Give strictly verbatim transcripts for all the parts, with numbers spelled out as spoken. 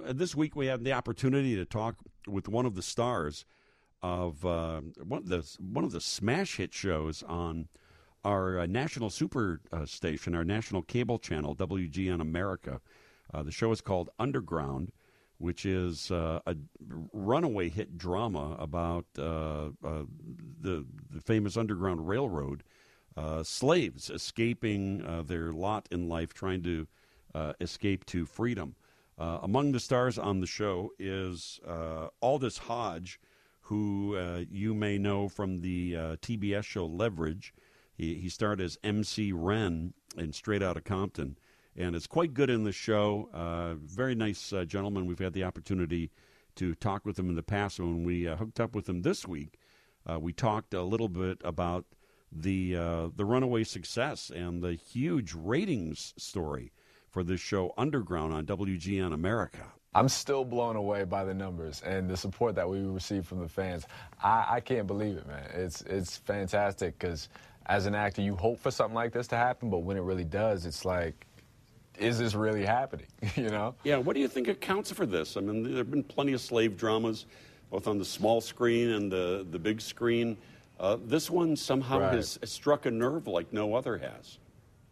this week we had the opportunity to talk with one of the stars of uh, one of the one of the smash hit shows on our uh, national super uh, station, our national cable channel, W G N America. Uh, the show is called Underground, which is uh, a runaway hit drama about uh, uh, the, the famous Underground Railroad, uh, slaves escaping uh, their lot in life, trying to uh, escape to freedom. Uh, among the stars on the show is uh, Aldous Hodge, who uh, you may know from the uh, T B S show Leverage. He, he starred as M C Ren in Straight Outta Compton, and is quite good in the show. Uh, very nice uh, gentleman. We've had the opportunity to talk with him in the past. So when we uh, hooked up with him this week, uh, we talked a little bit about the uh, the runaway success and the huge ratings story for this show Underground on W G N America. I'm still blown away by the numbers and the support that we receive from the fans. I, I can't believe it, man. It's it's fantastic because as an actor, you hope for something like this to happen, but when it really does, it's like, is this really happening, you know? Yeah, what do you think accounts for this? I mean, there have been plenty of slave dramas, both on the small screen and the, the big screen. Uh, this one somehow Right. has struck a nerve like no other has.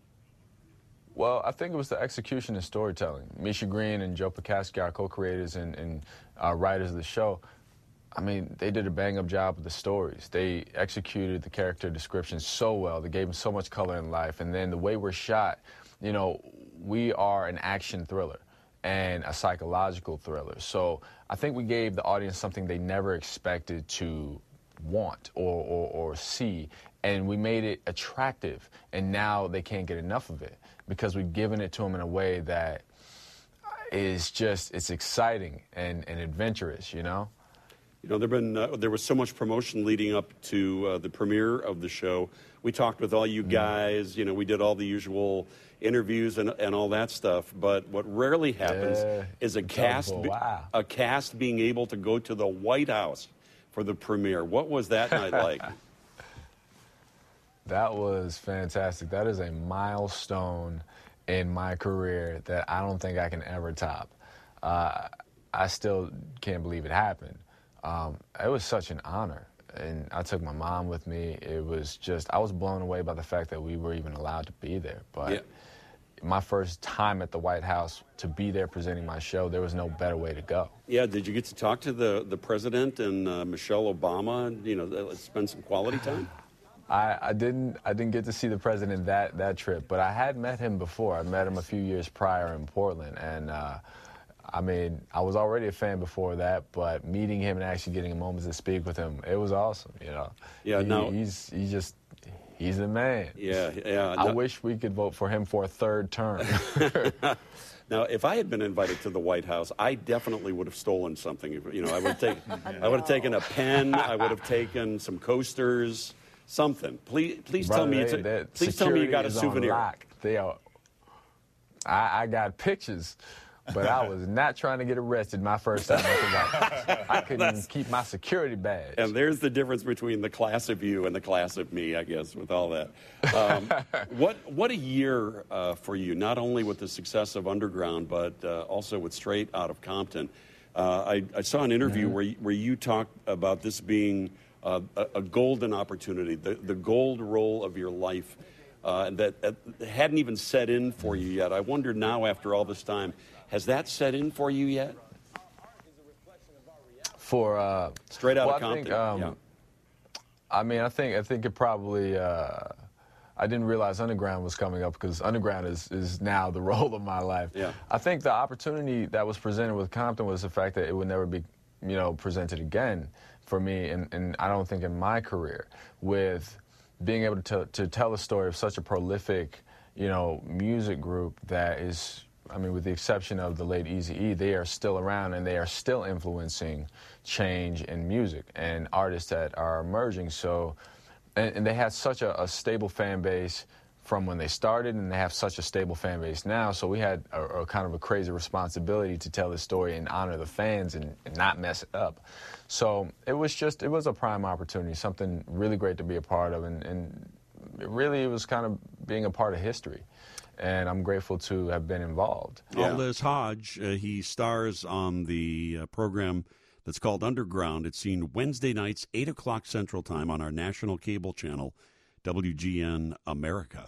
Well, I think it was the execution and storytelling. Misha Green and Joe Pekaski, our co-creators and, and uh, writers of the show, I mean, they did a bang-up job with the stories. They executed the character descriptions so well. They gave them so much color in life. And then the way we're shot, you know, we are an action thriller and a psychological thriller. So I think we gave the audience something they never expected to want or, or, or see. And we made it attractive. And now they can't get enough of it because we've given it to them in a way that is just, it's exciting and, and adventurous, you know? You know, there been uh, there was so much promotion leading up to uh, the premiere of the show. We talked with all you guys. You know, we did all the usual interviews and and all that stuff. But what rarely happens Yeah, is a cast be- wow. a cast being able to go to the White House for the premiere. What was that night like? That was fantastic. That is a milestone in my career that I don't think I can ever top. Uh, I still can't believe it happened. Um, it was such an honor, and I took my mom with me. It was just, I was blown away by the fact that we were even allowed to be there. But Yeah. my first time at the White House, to be there presenting my show, there was no better way to go. Yeah, did you get to talk to the, the president and uh, Michelle Obama and, you know, spend some quality time? I, I didn't I didn't get to see the president that, that trip, but I had met him before. I met him a few years prior in Portland, and uh, I mean, I was already a fan before that, but meeting him and actually getting a moment to speak with him, it was awesome, you know. Yeah, he, no. He's, he's just, he's the man. Yeah, yeah. I no. wish we could vote for him for a third term. Now, if I had been invited to the White House, I definitely would have stolen something. You know, I would have taken, I would have taken a pen. I would have taken some coasters, something. Please, please Brother, tell me. they, It's a, that please tell me you got a security is on souvenir. lock. They are, I, I got pictures, but I was not trying to get arrested my first time at the White House. I couldn't even keep my security badge. And there's the difference between the class of you and the class of me, I guess, with all that. Um, what what a year uh, for you, not only with the success of Underground, but uh, also with Straight Out of Compton. Uh, I, I saw an interview Mm-hmm. where, you, where you talked about this being uh, a, a golden opportunity, the, the gold role of your life uh, that uh, hadn't even set in for you yet. I wonder now, after all this time, has that set in for you yet? For uh, Straight Out well, of Compton. I think, um, yeah. I mean, I think I think it probably. Uh, I didn't realize Underground was coming up because Underground is, is now the role of my life. Yeah. I think the opportunity that was presented with Compton was the fact that it would never be, you know, presented again for me, and, and I don't think in my career, with being able to to tell a story of such a prolific, you know, music group that is. I mean, with the exception of the late Eazy-E, they are still around and they are still influencing change in music and artists that are emerging. So, and, and they had such a, a stable fan base from when they started, and they have such a stable fan base now. So we had a, a kind of a crazy responsibility to tell the story and honor the fans and, and not mess it up. So it was just, it was a prime opportunity, something really great to be a part of, and, and really it was kind of being a part of history. and I'm grateful to have been involved. Yeah. Aldez Hodge, uh, he stars on the uh, program that's called Underground. It's seen Wednesday nights, eight o'clock Central Time on our national cable channel, W G N America.